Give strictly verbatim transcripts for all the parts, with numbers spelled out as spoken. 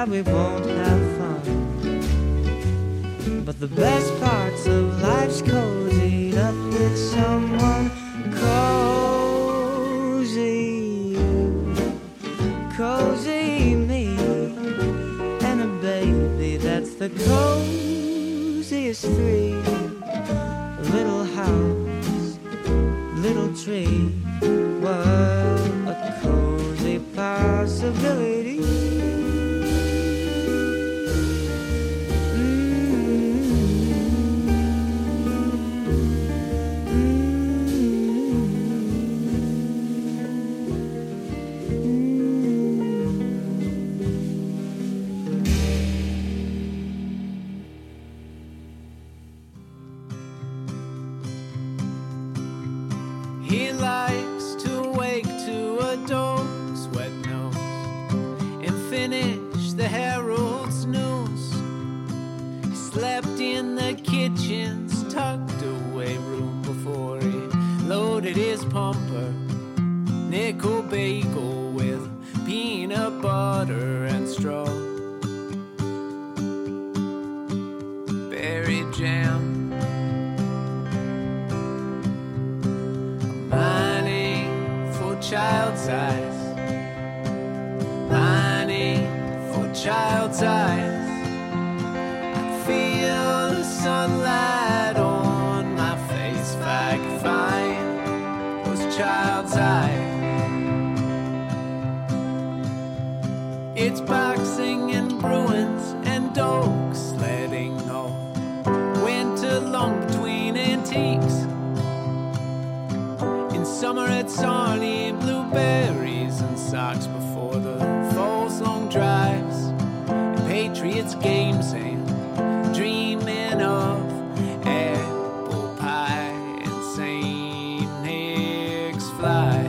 we won't have fun. But the best parts of life's cozied up with someone cozy. You, cozy me, and a baby that's the coziest three. A little house, little tree, what a cozy possibility. He likes to wake to a dog's wet nose and finish the Herald's news. He slept in the kitchen's tucked away room before he loaded his pumper. Nickel bagel with peanut butter and straw. Berry jam. Child's eyes, lining for child's eyes. I feel the sunlight on my face if I could find those child's eyes. It's boxing and Bruins and dog sledding all winter long between antiques. In summer it's Arnie and blueberries and socks before the fall's long drives and Patriots games and dreaming of apple pie and Saint Nick's fly.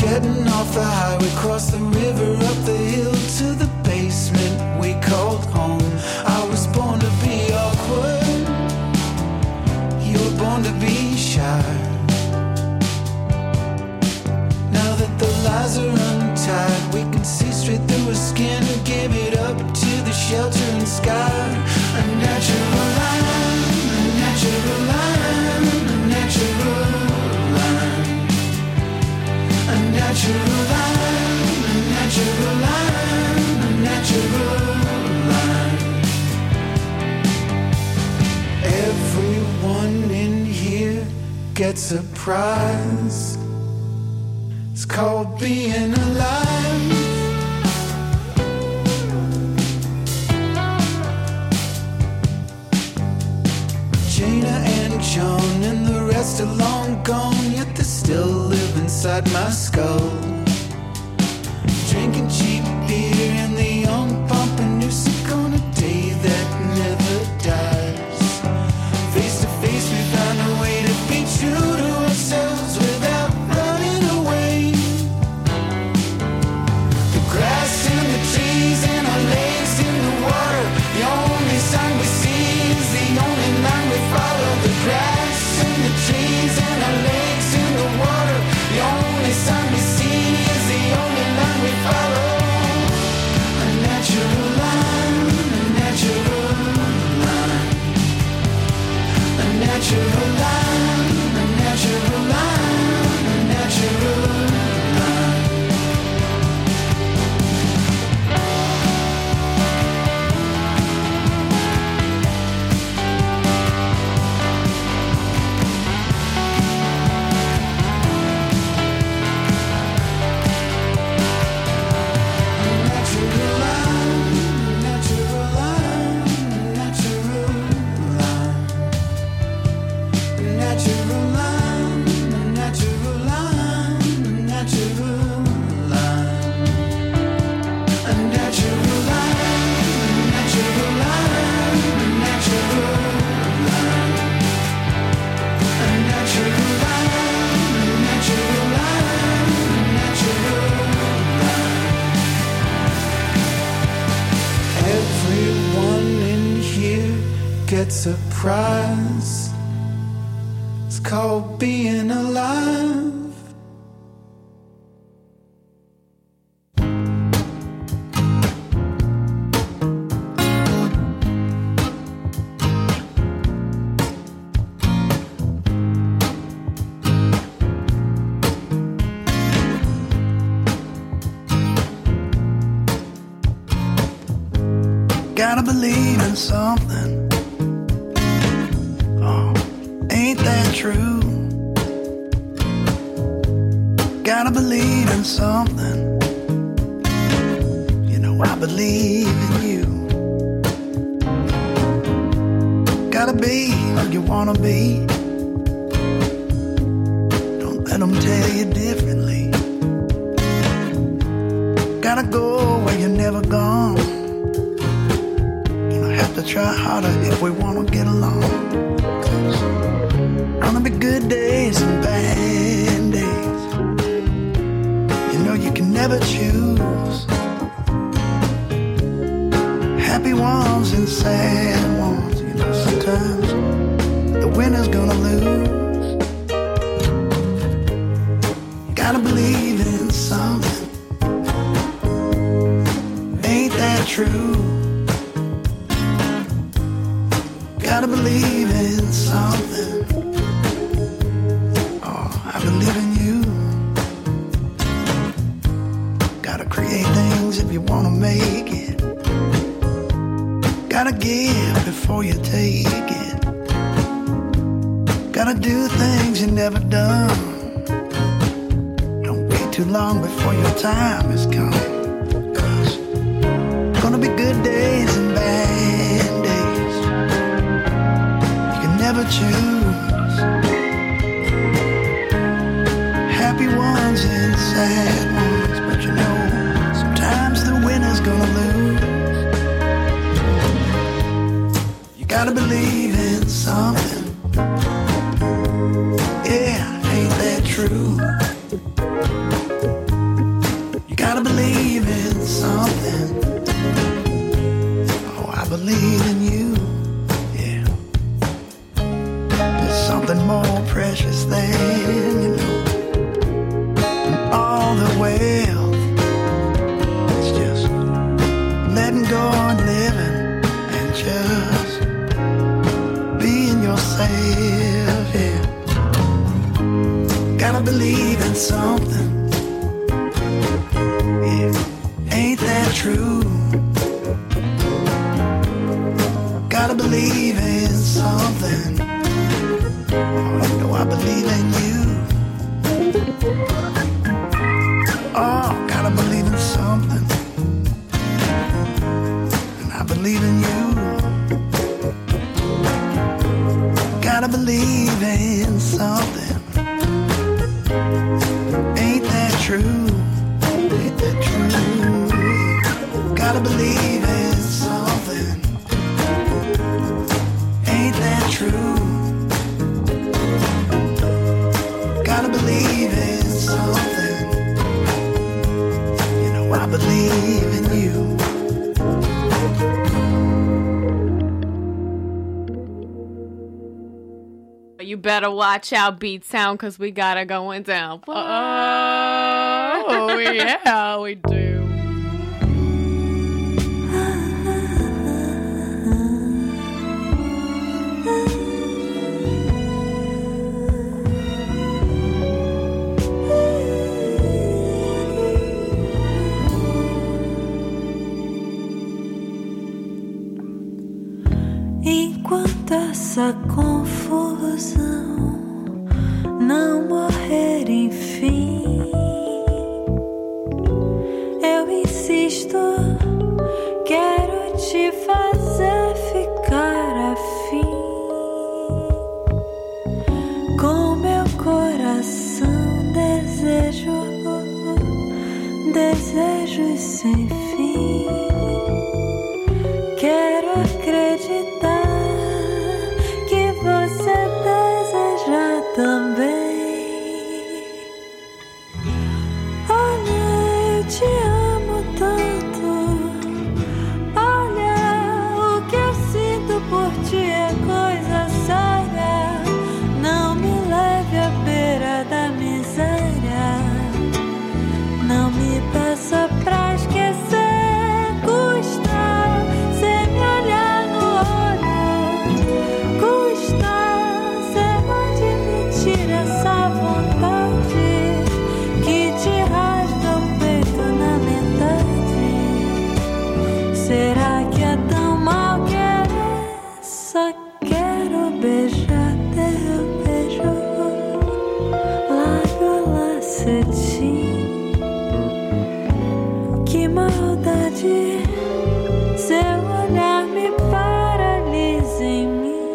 Getting off the highway, cross the river, up the hill to the basement we called home. I was born to be awkward, you were born to be shy. Now that the lies are untied, we can see straight through her skin and give it up to the shelter and sky. A natural line, a natural line, a natural line. A natural line, a natural line, a natural line. Everyone in here gets a prize. It's called being alive. Jaina and John and the rest are long gone, yet they still live inside my skull. Drinking cheap beer and the young pumping music on a day that never dies. Face to face we found a way to be true to ourselves without running away. The grass and the trees and our legs in the water, the only sign we see is the only line we follow. The grass and the trees and our legs in the water, the only sign we see is the only line we follow. A natural line, a natural line. A natural line, a natural line, a natural line. Gets a prize. It's called being alive. Gotta believe in something. Ain't that true? Gotta believe in something. You know I believe in you. Gotta be who you wanna be. Don't let them tell you differently. Gotta go where you've never gone. You know, have to try harder if we wanna get along. Gonna be good days and bad days. You know you can never choose. Happy ones and sad ones. You know sometimes the winner's gonna lose. You gotta believe in something. Ain't that true? Gotta believe in something. I believe in you. Gotta create things if you wanna make it. Gotta give before you take it. Gotta do things you never done. Don't wait too long before your time is come. 'Cause gonna be good days and bad days. You can never choose. Happy ones and sad ones, but you know, sometimes the winner's gonna lose. You gotta believe in something. Yeah, ain't that true? twelve. It's just letting go and living and just being yourself, yeah. Gotta believe in something, yeah. Ain't that true? Gotta believe in something. Oh, you know I believe in you. Oh, gotta believe in something. And I believe in you. Gotta believe in something. Ain't that true? Ain't that true? Gotta believe in something. Ain't that true? Gotta believe in something. You know I believe in you. You better watch out, Beat Sound, because we got it going down. Oh, yeah, we do. Enquanto essa confusão não morrer, enfim, eu insisto, quero te fazer ficar afim. Com meu coração desejo, desejos sem fim. Quero acreditar que você deseja também. Olha, eu te amo tanto. Olha, o que eu sinto por ti é coisa séria. Não me leve à beira da miséria. Não me peça pra esquecer. Será que é tão mal querer? Só quero beijar teu beijo, lábio lá cetim. Que maldade, seu olhar me paralisa em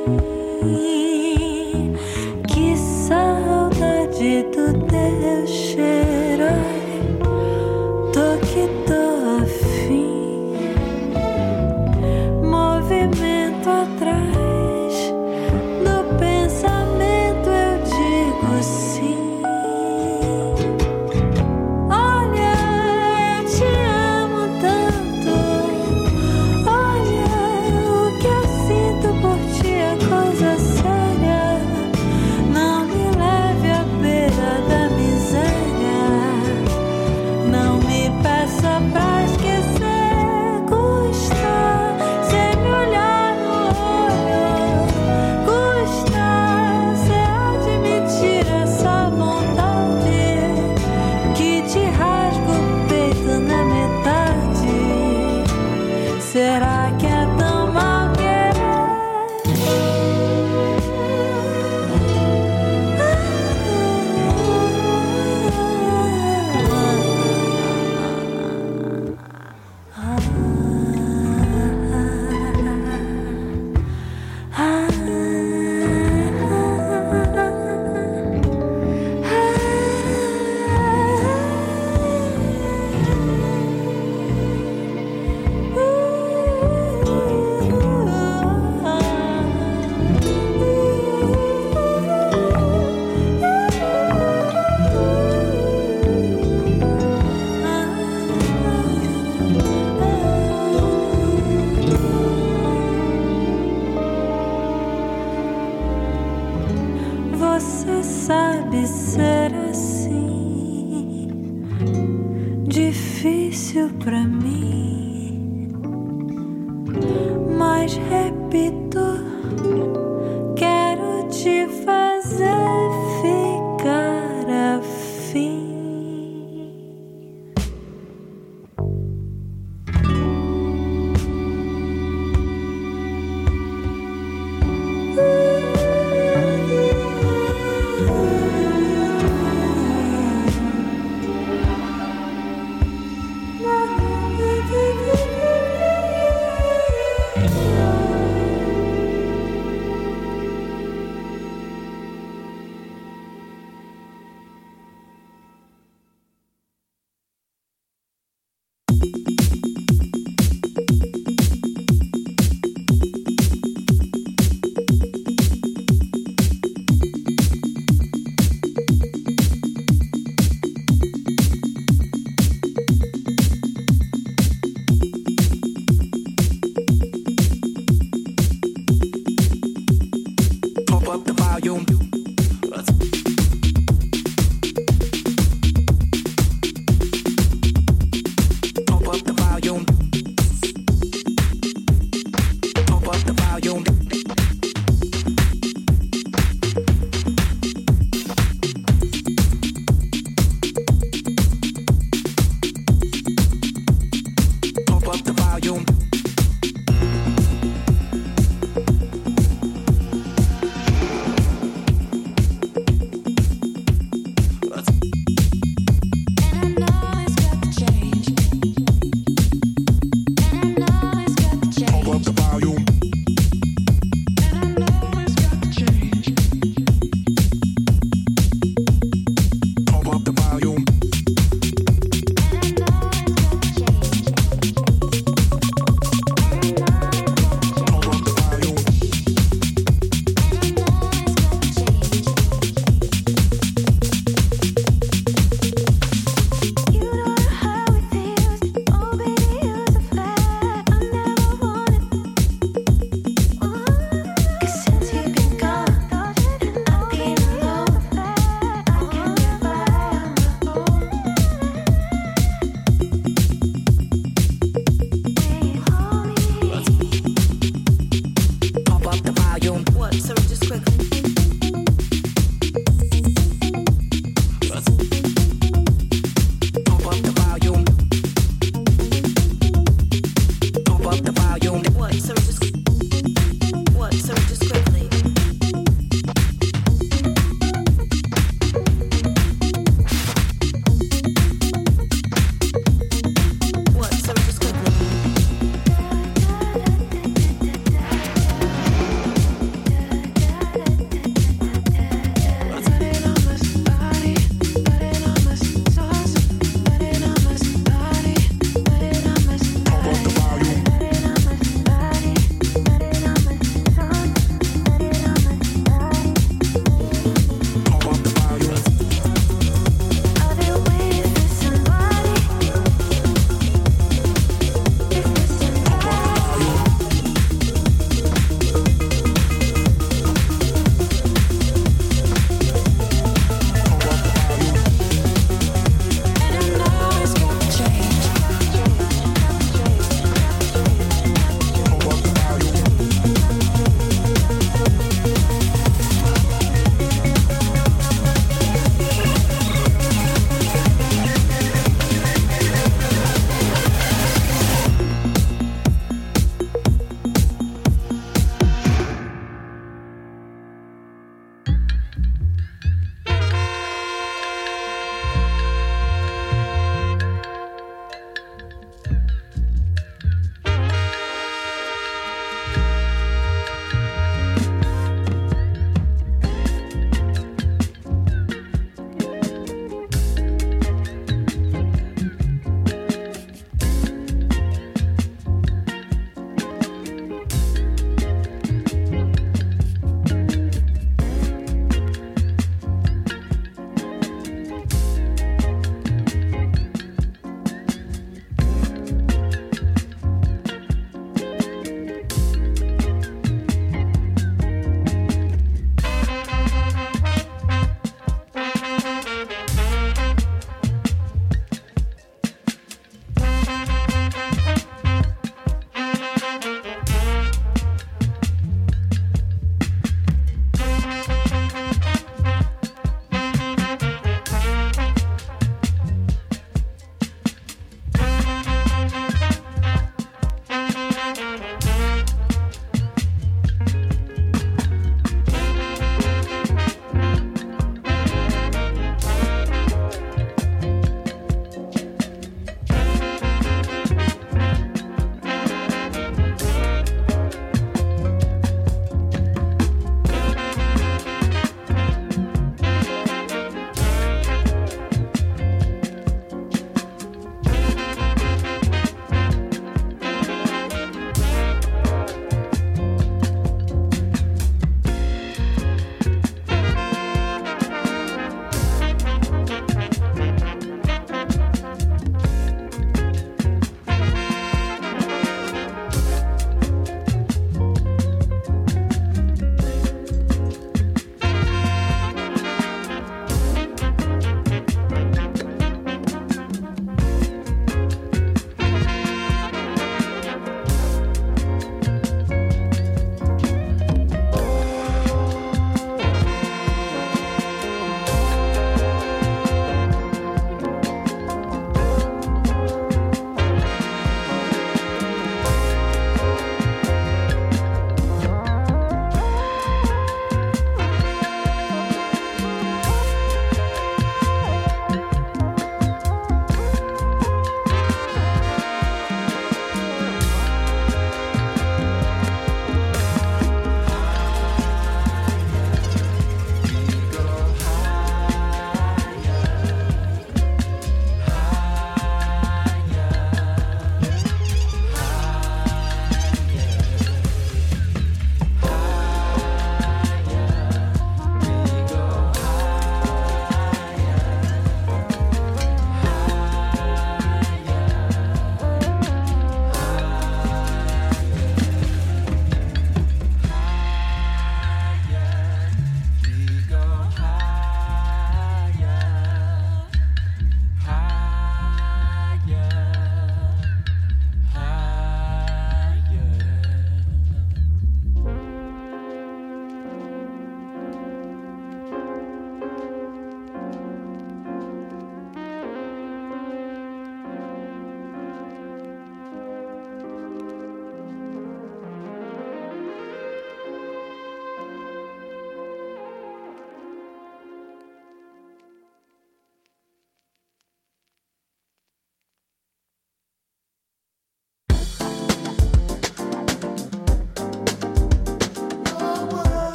mim. Que saudade do teu cheiro, tô que tô afim. Movimento atrás do pensamento, eu digo sim. Olha, eu te amo tanto. Olha, o que eu sinto por ti é coisa séria. Não me leve à beira da miséria. Não me peça pra esquecer. Será que é tão mal querer? Ah, ah, ah, ah, difícil pra mim, mas repito, quero te fazer ficar afim.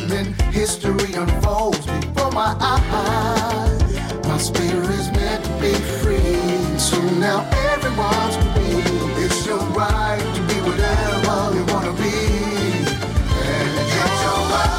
then history unfolds before my eyes. My spirit is meant to be free, so now everyone's free. It's your right to be whatever you wanna be, and it's your right.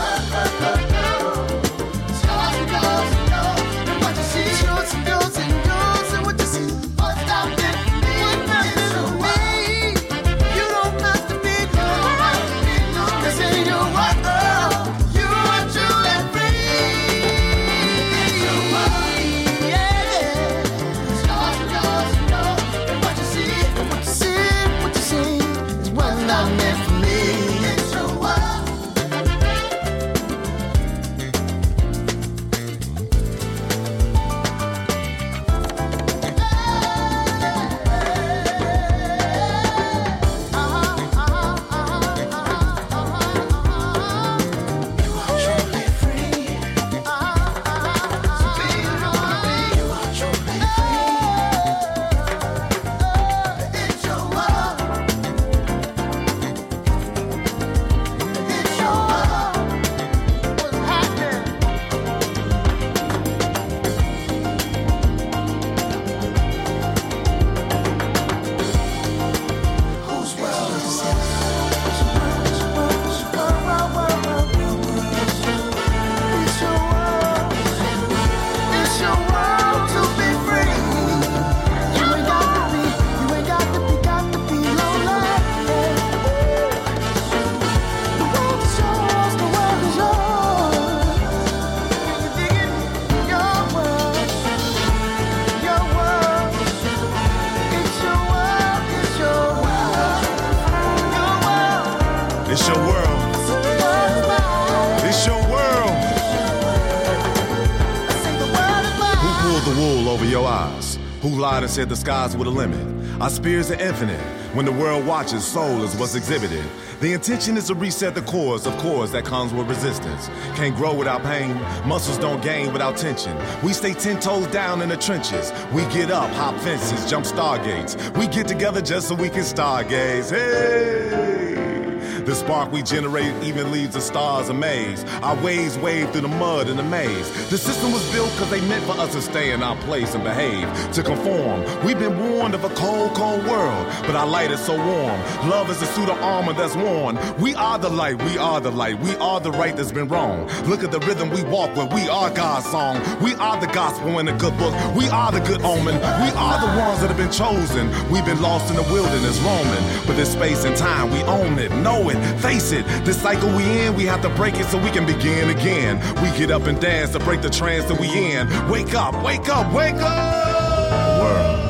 Who lied and said the skies were the limit? Our spears are infinite. When the world watches, soul is what's exhibited. The intention is to reset the cores of cores that comes with resistance. Can't grow without pain. Muscles don't gain without tension. We stay ten toes down in the trenches. We get up, hop fences, jump stargates. We get together just so we can stargaze. Hey! The spark we generate even leaves the stars amazed. Our waves wave through the mud and the maze. The system was built because they meant for us to stay in our place and behave, to conform. We've been warned of a cold, cold world, but our light is so warm. Love is a suit of armor that's worn. We are the light, we are the light, we are the right that's been wrong. Look at the rhythm we walk with, we are God's song. We are the gospel in the good book, we are the good omen. We are the ones that have been chosen. We've been lost in the wilderness roaming, but this space and time, we own it, know it. Face it, this cycle we in, we have to break it so we can begin again. We get up and dance to break the trance that we in. Wake up, wake up, wake up! The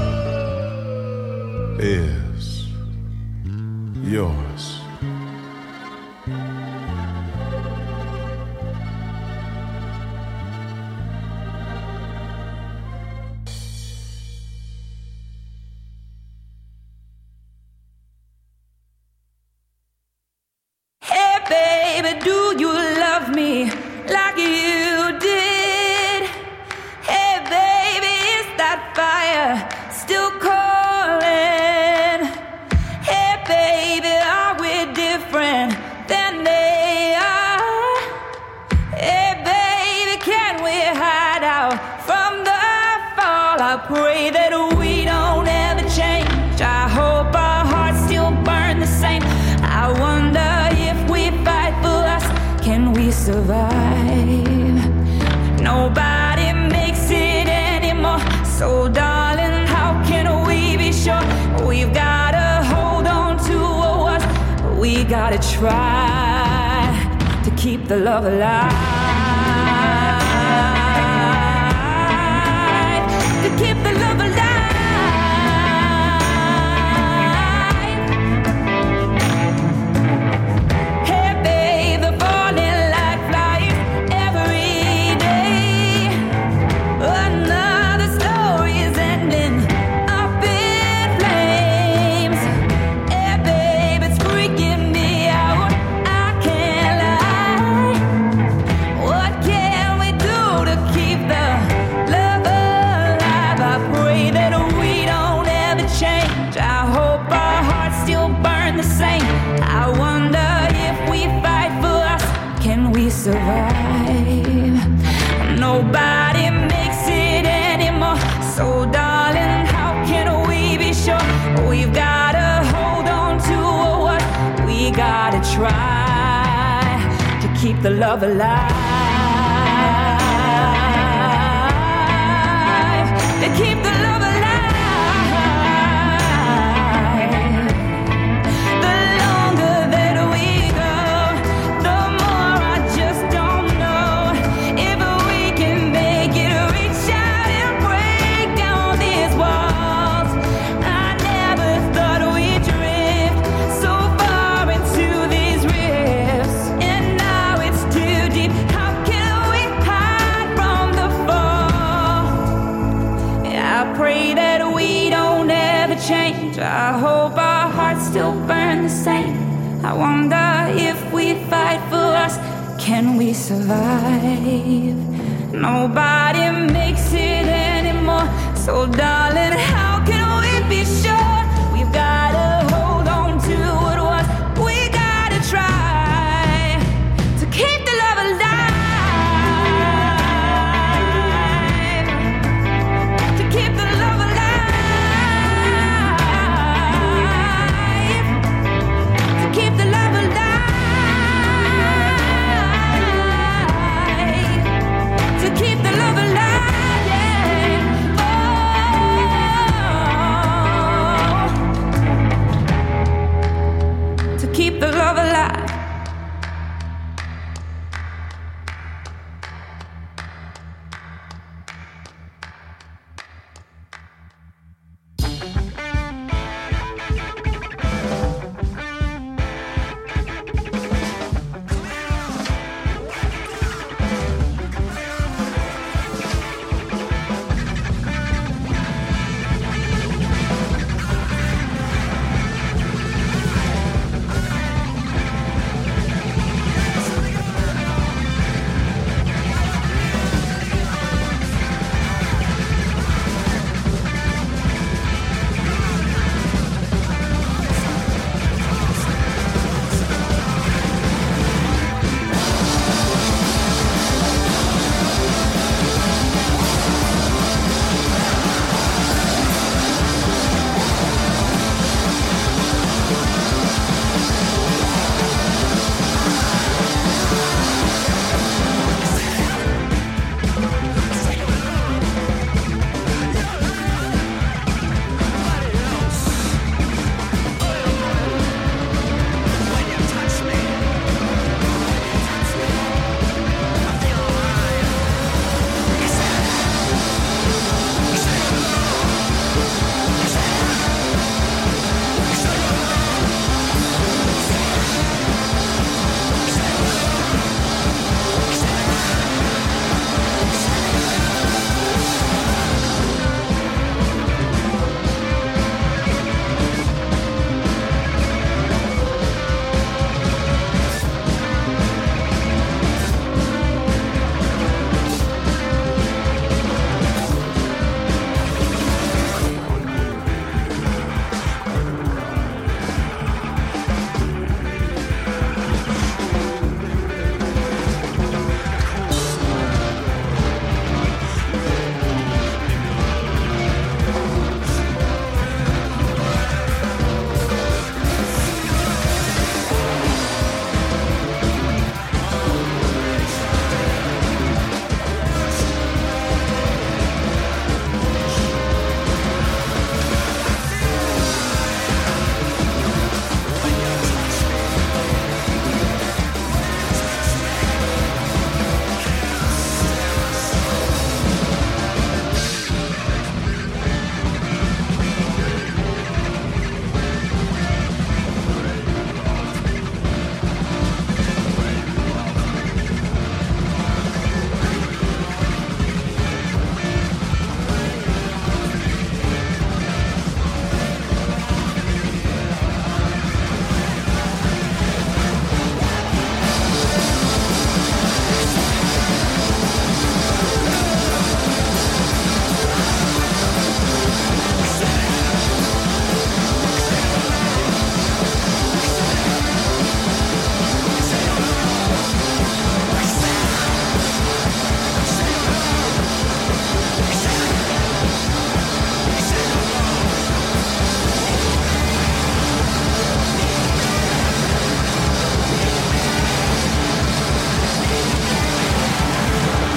world is yours. Baby, do you love me like you did? Hey, baby, is that fire still calling? Hey, baby, are we different than they are? Hey, baby, can we hide out from the fall? I pray that we don't ever change. I hope our hearts still burn the same. I wonder if we fight for us, can we survive? Nobody makes it anymore. So darling, how can we be sure? We've gotta hold on to us. We gotta try to keep the love alive. To keep the love alive. What can we do to keep the love alive? I Nobody makes it anymore. So darling, how can we be sure? We've gotta hold on to what we gotta try to keep the love alive. To keep the love alive. The longer that we go, the more I just don't know if we can make it reach out and break down these walls. I never thought we'd drift so far into these rifts, and now it's too deep. How can we hide from the fall? I pray that we don't ever change. I hope our hearts still burn the same. I wonder if we fight for us, can we survive? Nobody makes it anymore. So darling, how can